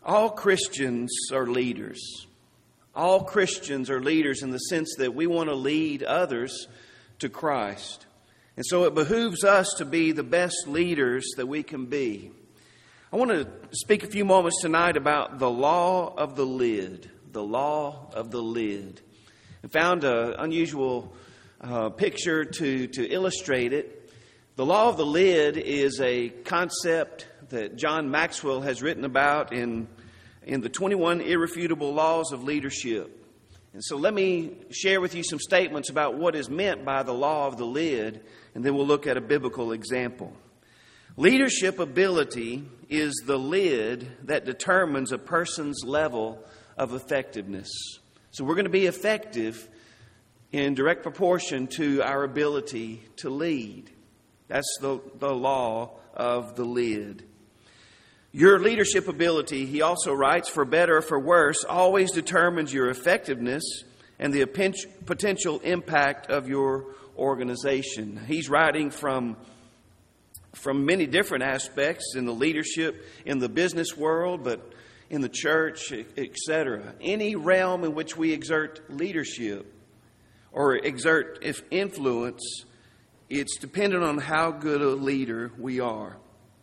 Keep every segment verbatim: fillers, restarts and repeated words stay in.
All Christians are leaders. All Christians are leaders in the sense that we want to lead others to Christ. And so it behooves us to be the best leaders that we can be. I want to speak a few moments tonight about the law of the lid. The law of the lid. I found an unusual uh, picture to, to illustrate it. The law of the lid is a concept that John Maxwell has written about in, in the twenty-one Irrefutable Laws of Leadership. And so let me share with you some statements about what is meant by the law of the lid, and then we'll look at a biblical example. Leadership ability is the lid that determines a person's level of effectiveness. So we're going to be effective in direct proportion to our ability to lead. That's the, the law of the lid. Your leadership ability, he also writes, for better or for worse, always determines your effectiveness and the potential impact of your organization. He's writing from, from many different aspects in the leadership, in the business world, but in the church, et cetera. Any realm in which we exert leadership or exert influence, it's dependent on how good a leader we are.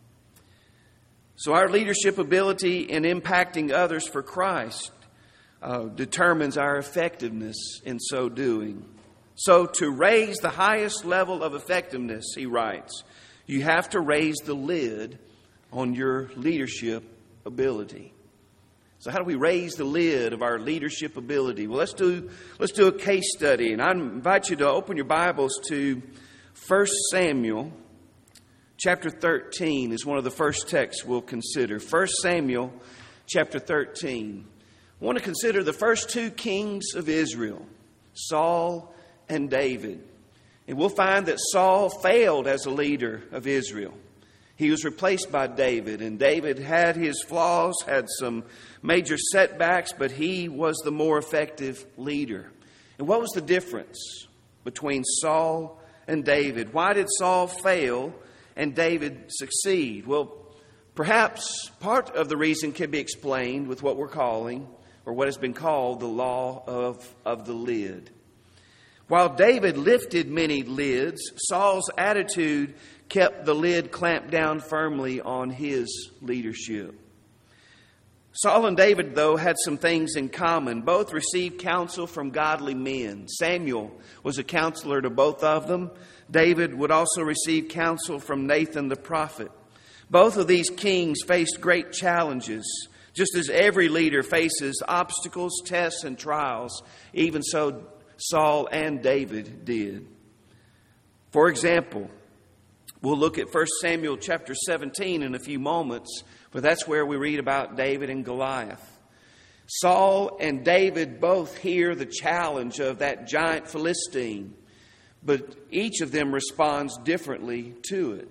So our leadership ability in impacting others for Christ uh, determines our effectiveness in so doing. So to raise the highest level of effectiveness, he writes, you have to raise the lid on your leadership ability. So how do we raise the lid of our leadership ability? Well, let's do let's do a case study. And I invite you to open your Bibles to First Samuel. Chapter thirteen is one of the first texts we'll consider. First Samuel chapter thirteen. I want to consider the first two kings of Israel, Saul and David. And we'll find that Saul failed as a leader of Israel. He was replaced by David, and David had his flaws, had some major setbacks, but he was the more effective leader. And what was the difference between Saul and David? Why did Saul fail and David succeed? Well, perhaps part of the reason can be explained with what we're calling, or what has been called, the law of, of the lid. While David lifted many lids, Saul's attitude kept the lid clamped down firmly on his leadership. Saul and David, though, had some things in common. Both received counsel from godly men. Samuel was a counselor to both of them. David would also receive counsel from Nathan the prophet. Both of these kings faced great challenges, just as every leader faces obstacles, tests, and trials. Even so, Saul and David did. For example, we'll look at First Samuel chapter seventeen in a few moments, but that's where we read about David and Goliath. Saul and David both hear the challenge of that giant Philistine, but each of them responds differently to it.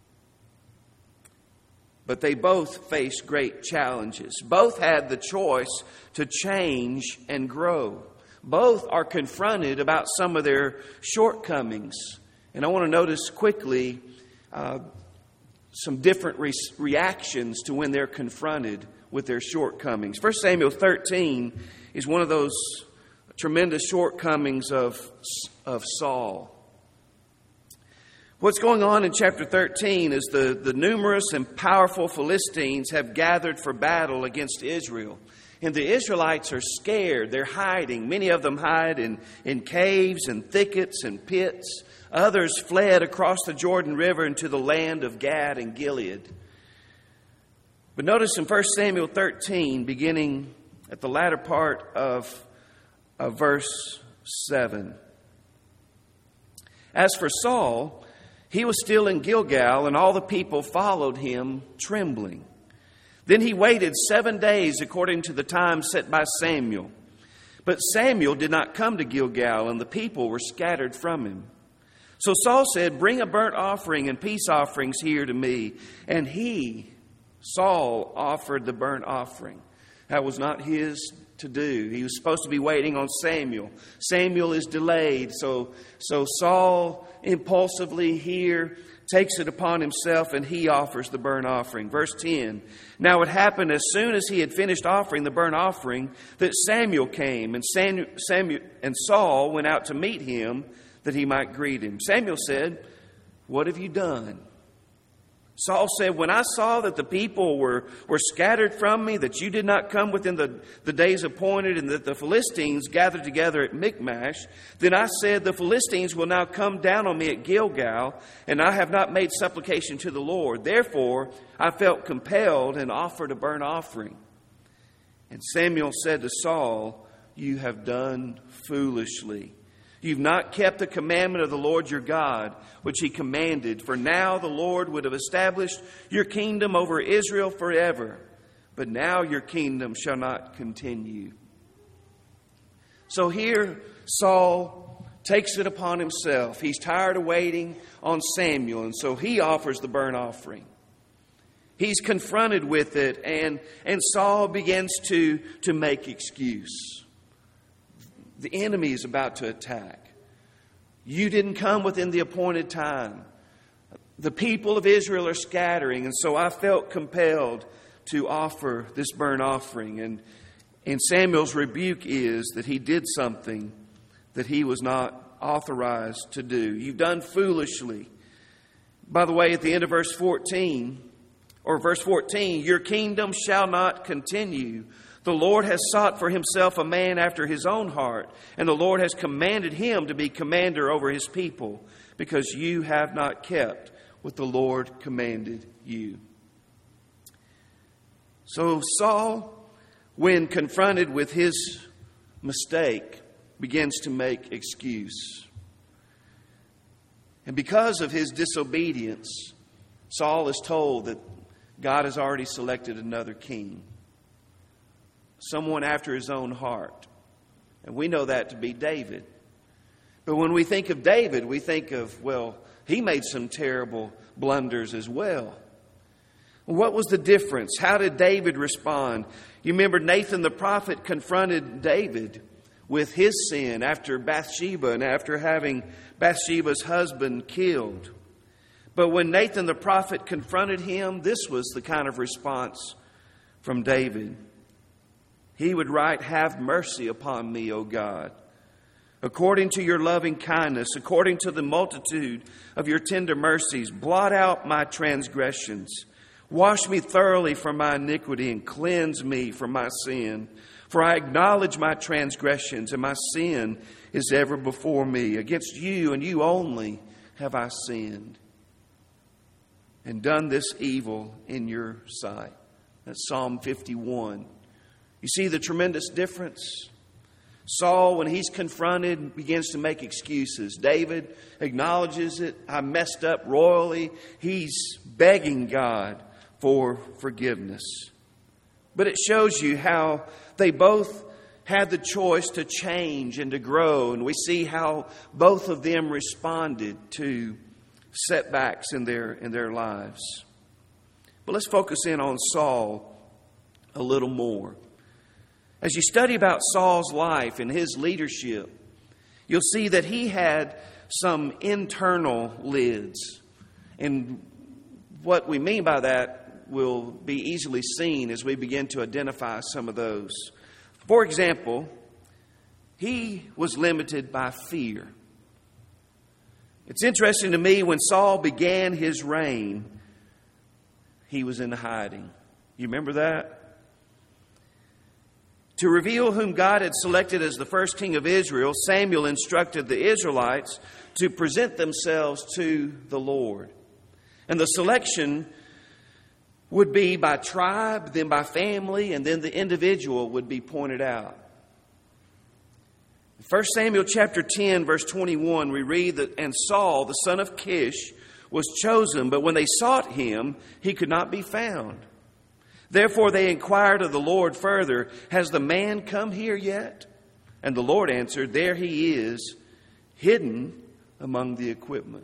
But they both face great challenges. Both had the choice to change and grow. Both are confronted about some of their shortcomings. And I want to notice quickly uh, some different re- reactions to when they're confronted with their shortcomings. First Samuel thirteen is one of those tremendous shortcomings of, of Saul. What's going on in chapter thirteen is the, the numerous and powerful Philistines have gathered for battle against Israel. And the Israelites are scared. They're hiding. Many of them hide in, in caves and thickets and pits. Others fled across the Jordan River into the land of Gad and Gilead. But notice in First Samuel thirteen, beginning at the latter part of, of verse seven. As for Saul, he was still in Gilgal, and all the people followed him trembling. Then he waited seven days according to the time set by Samuel. But Samuel did not come to Gilgal, and the people were scattered from him. So Saul said, "Bring a burnt offering and peace offerings here to me." And he, Saul, offered the burnt offering. That was not his to do. He was supposed to be waiting on Samuel. Samuel is delayed. So, so Saul impulsively here takes it upon himself, and he offers the burnt offering. Verse ten, now it happened as soon as he had finished offering the burnt offering that Samuel came, and Samuel, Samuel and Saul went out to meet him that he might greet him. Samuel said, what have you done? Saul said, when I saw that the people were, were scattered from me, that you did not come within the, the days appointed, and that the Philistines gathered together at Michmash, then I said, the Philistines will now come down on me at Gilgal, and I have not made supplication to the Lord. Therefore, I felt compelled and offered a burnt offering. And Samuel said to Saul, you have done foolishly. You've not kept the commandment of the Lord your God, which he commanded. For now the Lord would have established your kingdom over Israel forever. But now your kingdom shall not continue. So here Saul takes it upon himself. He's tired of waiting on Samuel, and so he offers the burnt offering. He's confronted with it, and, and Saul begins to, to make excuse. The enemy is about to attack. You didn't come within the appointed time. The people of Israel are scattering, and so I felt compelled to offer this burnt offering. And, and Samuel's rebuke is that he did something that he was not authorized to do. You've done foolishly. By the way, at the end of verse fourteen, or verse fourteen, your kingdom shall not continue. The Lord has sought for himself a man after his own heart, and the Lord has commanded him to be commander over his people, because you have not kept what the Lord commanded you. So Saul, when confronted with his mistake, begins to make excuse. And because of his disobedience, Saul is told that God has already selected another king. Someone after his own heart. And we know that to be David. But when we think of David, we think of, well, he made some terrible blunders as well. What was the difference? How did David respond? You remember Nathan the prophet confronted David with his sin after Bathsheba and after having Bathsheba's husband killed. But when Nathan the prophet confronted him, this was the kind of response from David. He would write, have mercy upon me, O God, according to your loving kindness, according to the multitude of your tender mercies. Blot out my transgressions. Wash me thoroughly from my iniquity and cleanse me from my sin. For I acknowledge my transgressions, and my sin is ever before me. Against you and you only have I sinned and done this evil in your sight. That's Psalm fifty-one. You see the tremendous difference? Saul, when he's confronted, begins to make excuses. David acknowledges it. I messed up royally. He's begging God for forgiveness. But it shows you how they both had the choice to change and to grow. And we see how both of them responded to setbacks in their, in their lives. But let's focus in on Saul a little more. As you study about Saul's life and his leadership, you'll see that he had some internal lids. And what we mean by that will be easily seen as we begin to identify some of those. For example, he was limited by fear. It's interesting to me, when Saul began his reign, he was in hiding. You remember that? To reveal whom God had selected as the first king of Israel, Samuel instructed the Israelites to present themselves to the Lord. And the selection would be by tribe, then by family, and then the individual would be pointed out. In First Samuel chapter ten, verse twenty-one, we read that, and Saul, the son of Kish, was chosen, but when they sought him, he could not be found. Therefore they inquired of the Lord further, has the man come here yet? And the Lord answered, there he is, hidden among the equipment.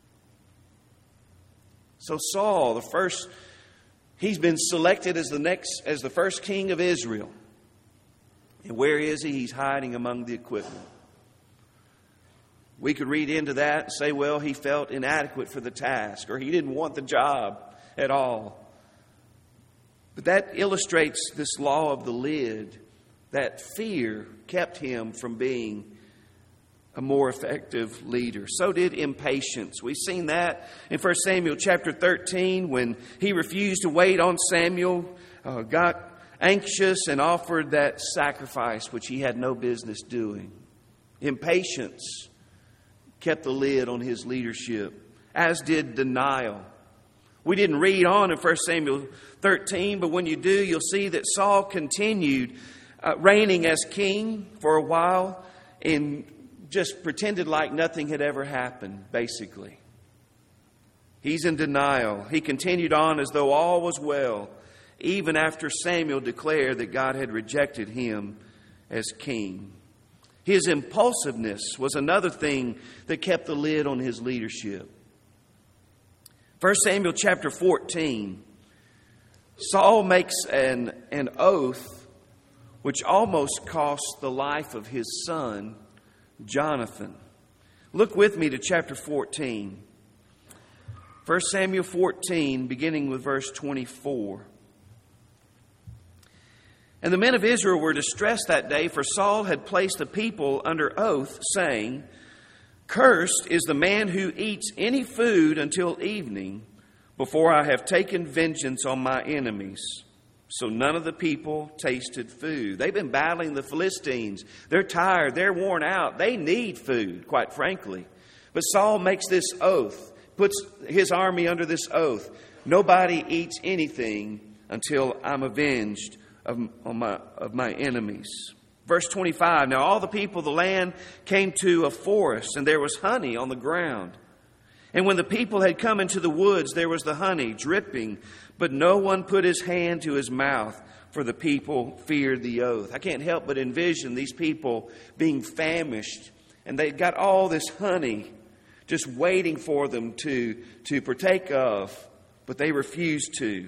So Saul, the first, he's been selected as the next, as the first king of Israel. And where is he? He's hiding among the equipment. We could read into that and say, well, he felt inadequate for the task, or he didn't want the job at all. But that illustrates this law of the lid, that fear kept him from being a more effective leader. So did impatience. We've seen that in First Samuel chapter thirteen when he refused to wait on Samuel, uh, got anxious and offered that sacrifice which he had no business doing. Impatience kept the lid on his leadership, as did denial. We didn't read on in First Samuel thirteen, but when you do, you'll see that Saul continued uh, reigning as king for a while and just pretended like nothing had ever happened, basically. He's in denial. He continued on as though all was well, even after Samuel declared that God had rejected him as king. His impulsiveness was another thing that kept the lid on his leadership. First Samuel chapter fourteen, Saul makes an, an oath which almost cost the life of his son, Jonathan. Look with me to chapter fourteen. First Samuel fourteen, beginning with verse twenty-four. And the men of Israel were distressed that day, for Saul had placed the people under oath, saying, "Cursed is the man who eats any food until evening, before I have taken vengeance on my enemies." So none of the people tasted food. They've been battling the Philistines. They're tired. They're worn out. They need food, quite frankly. But Saul makes this oath, puts his army under this oath. Nobody eats anything until I'm avenged of, of, my, of my enemies. Verse twenty-five, now all the people of the land came to a forest, and there was honey on the ground. And when the people had come into the woods, there was the honey dripping, but no one put his hand to his mouth, for the people feared the oath. I can't help but envision these people being famished, and they got all this honey just waiting for them to, to partake of, but they refused to.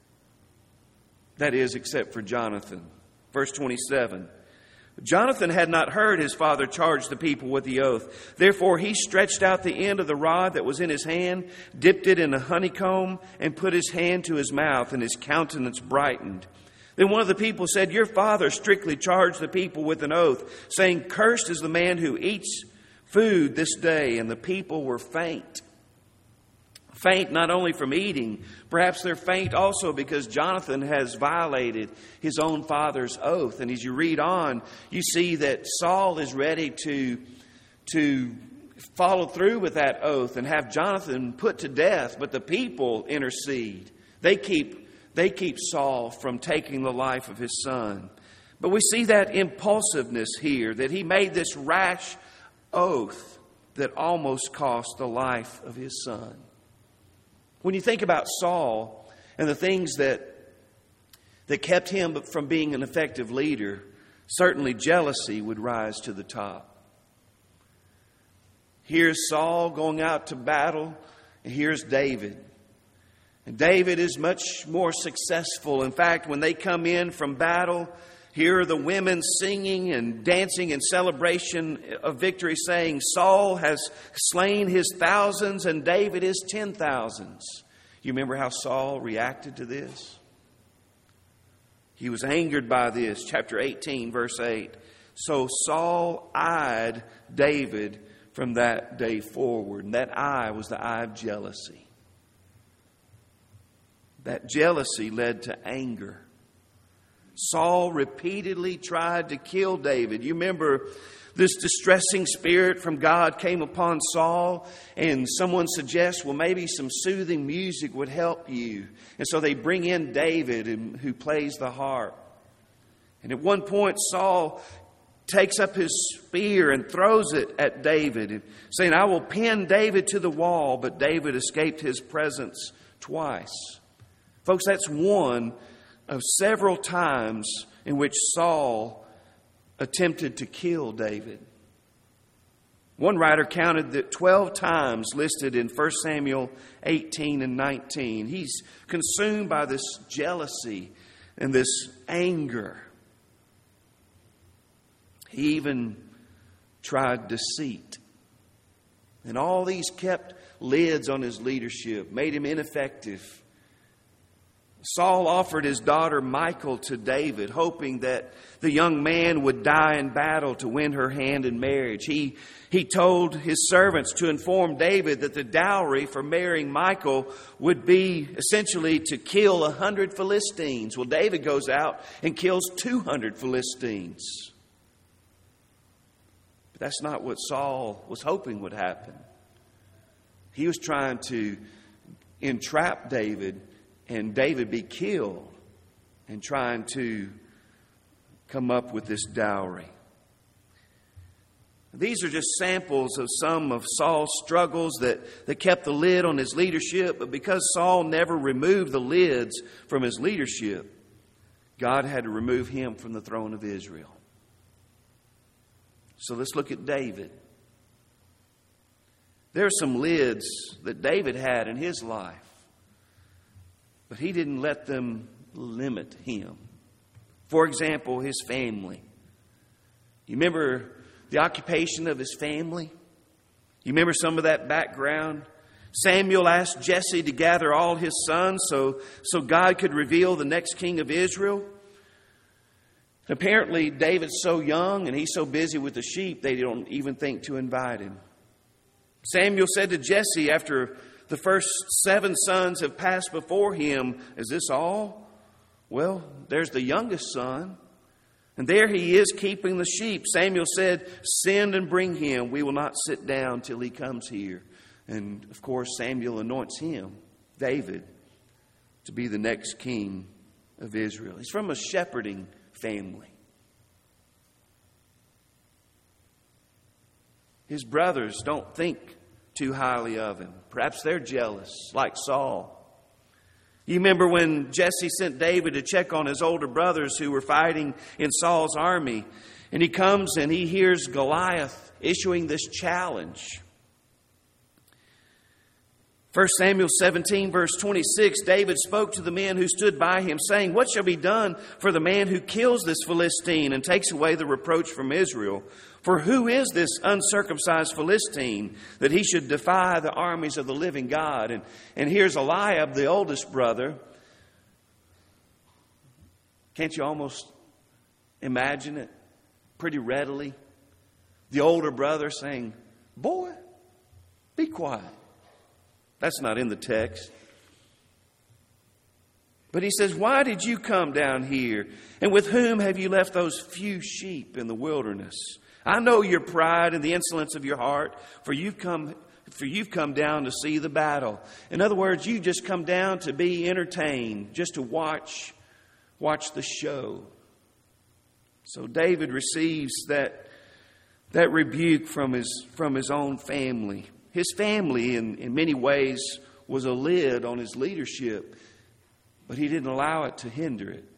That is, except for Jonathan. Verse twenty-seven. Jonathan had not heard his father charge the people with the oath. Therefore he stretched out the end of the rod that was in his hand, dipped it in a honeycomb, and put his hand to his mouth, and his countenance brightened. Then one of the people said, "Your father strictly charged the people with an oath, saying, 'Cursed is the man who eats food this day.' And the people were faint. Faint not only from eating, perhaps they're faint also because Jonathan has violated his own father's oath. And as you read on, you see that Saul is ready to, to follow through with that oath and have Jonathan put to death. But the people intercede. They keep, they keep Saul from taking the life of his son. But we see that impulsiveness here, that he made this rash oath that almost cost the life of his son. When you think about Saul and the things that that kept him from being an effective leader, certainly jealousy would rise to the top. Here's Saul going out to battle, and here's David. And David is much more successful. In fact, when they come in from battle, here are the women singing and dancing in celebration of victory, saying, "Saul has slain his thousands and David his ten thousands." You remember how Saul reacted to this? He was angered by this. Chapter eighteen, verse eight. So Saul eyed David from that day forward. And that eye was the eye of jealousy. That jealousy led to anger. Saul repeatedly tried to kill David. You remember this distressing spirit from God came upon Saul, and someone suggests, well, maybe some soothing music would help you. And so they bring in David, who plays the harp. And at one point, Saul takes up his spear and throws it at David, saying, "I will pin David to the wall," but David escaped his presence twice. Folks, that's one of several times in which Saul attempted to kill David. One writer counted that twelve times listed in First Samuel eighteen and nineteen. He's consumed by this jealousy and this anger. He even tried deceit. And all these kept lids on his leadership, made him ineffective. Saul offered his daughter Michal to David, hoping that the young man would die in battle to win her hand in marriage. He, he told his servants to inform David that the dowry for marrying Michal would be essentially to kill a hundred Philistines. Well, David goes out and kills two hundred Philistines. But that's not what Saul was hoping would happen. He was trying to entrap David and David be killed, and trying to come up with this dowry. These are just samples of some of Saul's struggles that, that kept the lid on his leadership. But because Saul never removed the lids from his leadership, God had to remove him from the throne of Israel. So let's look at David. There are some lids that David had in his life, but he didn't let them limit him. For example, his family. You remember the occupation of his family? You remember some of that background? Samuel asked Jesse to gather all his sons so, so God could reveal the next king of Israel. Apparently, David's so young and he's so busy with the sheep, they don't even think to invite him. Samuel said to Jesse after the first seven sons have passed before him, "Is this all?" Well, there's the youngest son, and there he is keeping the sheep. Samuel said, "Send and bring him. We will not sit down till he comes here." And of course, Samuel anoints him, David, to be the next king of Israel. He's from a shepherding family. His brothers don't think too highly of him. Perhaps they're jealous, like Saul. You remember when Jesse sent David to check on his older brothers who were fighting in Saul's army, and he comes and he hears Goliath issuing this challenge. First Samuel seventeen, verse twenty-six, David spoke to the men who stood by him, saying, "What shall be done for the man who kills this Philistine and takes away the reproach from Israel? For who is this uncircumcised Philistine that he should defy the armies of the living God?" And, and here's Eliab, the oldest brother. Can't you almost imagine it pretty readily? The older brother saying, "Boy, be quiet." That's not in the text. But he says, "Why did you come down here? And with whom have you left those few sheep in the wilderness? I know your pride and the insolence of your heart, for you've come, for you've come down to see the battle." In other words, you just come down to be entertained, just to watch, watch the show. So David receives that, that rebuke from his, from his own family. His family, in, in many ways, was a lid on his leadership, but he didn't allow it to hinder it.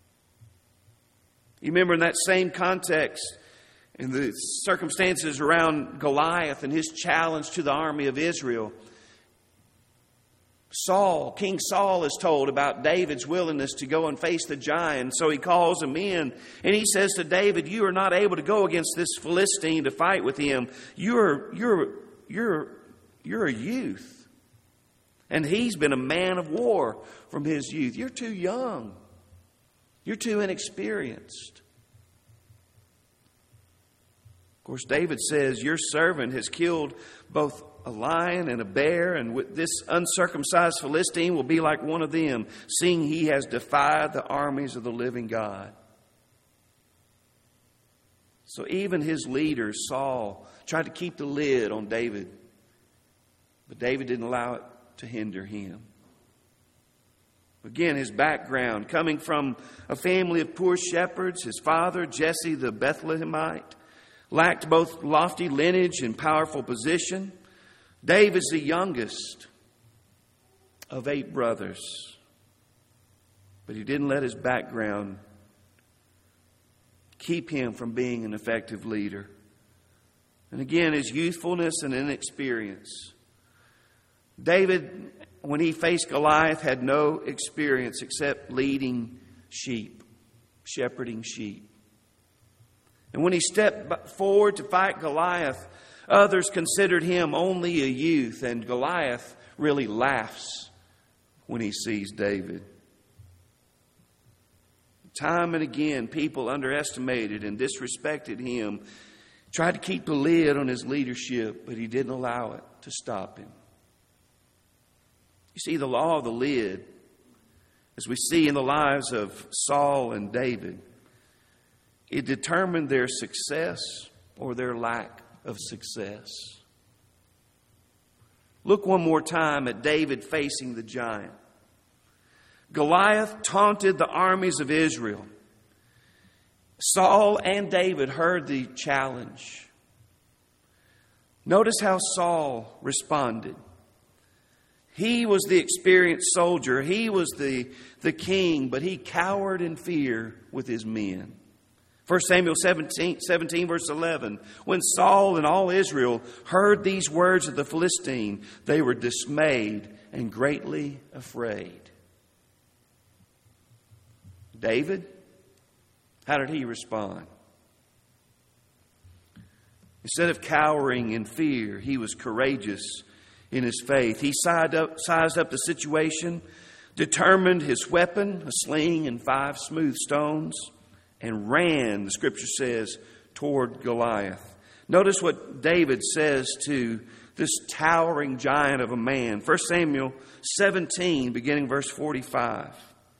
You remember in that same context, in the circumstances around Goliath and his challenge to the army of Israel, Saul, King Saul is told about David's willingness to go and face the giant. So he calls him in and he says to David, "You are not able to go against this Philistine to fight with him. You're, you're, you're, you're a youth. And he's been a man of war from his youth. You're too young. You're too inexperienced." Of course, David says, "Your servant has killed both a lion and a bear, and with this uncircumcised Philistine will be like one of them, seeing he has defied the armies of the living God." So even his leader, Saul, tried to keep the lid on David, but David didn't allow it to hinder him. Again, his background, coming from a family of poor shepherds, his father, Jesse the Bethlehemite, lacked both lofty lineage and powerful position. David's the youngest of eight brothers, but he didn't let his background keep him from being an effective leader. And again, his youthfulness and inexperience. David, when he faced Goliath, had no experience except leading sheep, shepherding sheep. And when he stepped forward to fight Goliath, Others considered him only a youth, and Goliath really laughs when he sees David. Time and again, people underestimated and disrespected him, tried to keep the lid on his leadership, but he didn't allow it to stop him. You see, the law of the lid, as we see in the lives of Saul and David, it determined their success or their lack of success. Look one more time at David facing the giant. Goliath taunted the armies of Israel. Saul and David heard the challenge. Notice how Saul responded. He was the experienced soldier. He was the, the king, but he cowered in fear with his men. First Samuel seventeen, seventeen, verse eleven. When Saul and all Israel heard these words of the Philistine, they were dismayed and greatly afraid. David, how did he respond? Instead of cowering in fear, he was courageous in his faith. He sized up, sized up the situation, determined his weapon, a sling and five smooth stones, and ran, the scripture says, toward Goliath. Notice what David says to this towering giant of a man. First Samuel seventeen, beginning verse forty-five.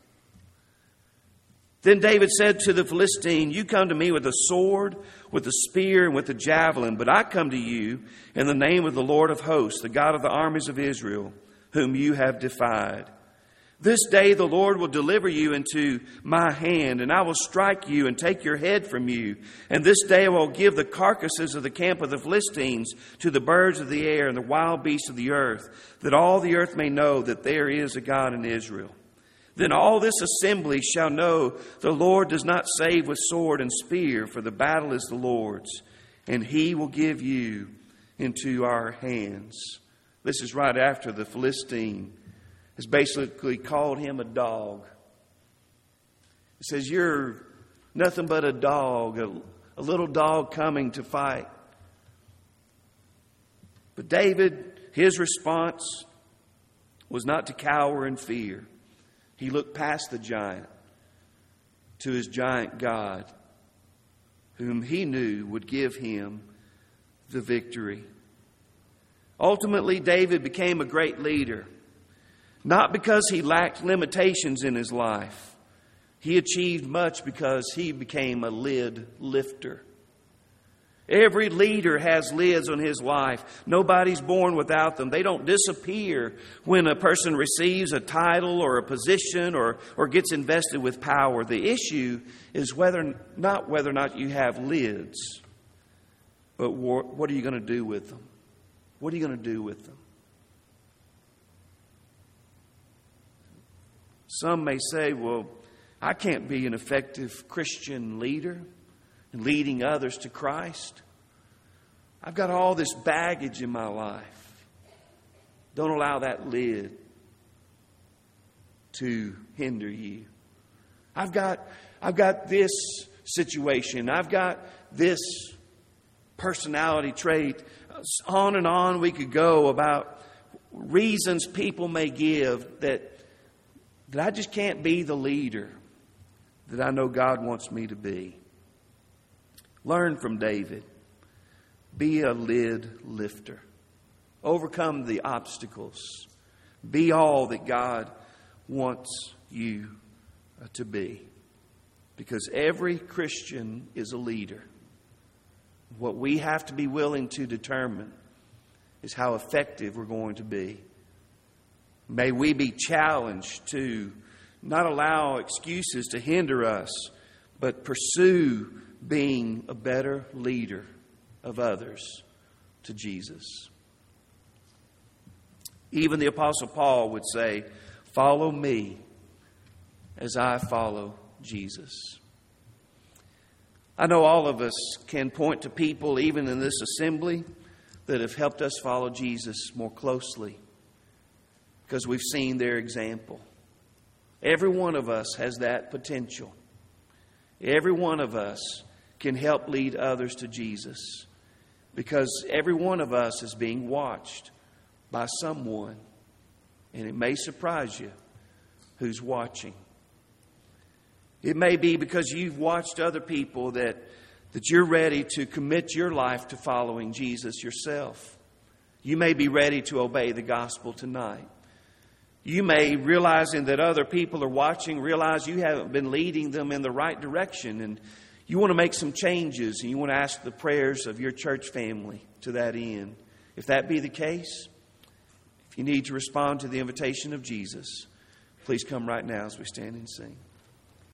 Then David said to the Philistine, "You come to me with a sword, with a spear, and with a javelin, but I come to you in the name of the Lord of hosts, the God of the armies of Israel, whom you have defied. This day the Lord will deliver you into my hand, and I will strike you and take your head from you. And this day I will give the carcasses of the camp of the Philistines to the birds of the air and the wild beasts of the earth, that all the earth may know that there is a God in Israel. Then all this assembly shall know the Lord does not save with sword and spear, for the battle is the Lord's, and he will give you into our hands." This is right after the Philistine has basically called him a dog. It says, "You're nothing but a dog, a, a little dog coming to fight." But David, his response was not to cower in fear. He looked past the giant to his giant God, whom he knew would give him the victory. Ultimately, David became a great leader, not because he lacked limitations in his life. He achieved much because he became a lid lifter. Every leader has lids on his life. Nobody's born without them. They don't disappear when a person receives a title or a position or, or gets invested with power. The issue is whether not whether or not you have lids, but what are you going to do with them? What are you going to do with them? Some may say, "Well, I can't be an effective Christian leader and leading others to Christ. I've got all this baggage in my life." Don't allow that lid to hinder you. I've got, I've got this situation. I've got this personality trait. On and on we could go about reasons people may give that, that I just can't be the leader that I know God wants me to be. Learn from David. Be a lid lifter. Overcome the obstacles. Be all that God wants you to be. Because every Christian is a leader. What we have to be willing to determine is how effective we're going to be. May we be challenged to not allow excuses to hinder us, but pursue being a better leader of others to Jesus. Even the Apostle Paul would say, "Follow me as I follow Jesus." I know all of us can point to people, even in this assembly, that have helped us follow Jesus more closely because we've seen their example. Every one of us has that potential. Every one of us can help lead others to Jesus. Because every one of us is being watched by someone. And it may surprise you who's watching. It may be because you've watched other people that, that you're ready to commit your life to following Jesus yourself. You may be ready to obey the gospel tonight. You may, realizing that other people are watching, realize you haven't been leading them in the right direction, and you want to make some changes, and you want to ask the prayers of your church family to that end. If that be the case, if you need to respond to the invitation of Jesus, please come right now as we stand and sing.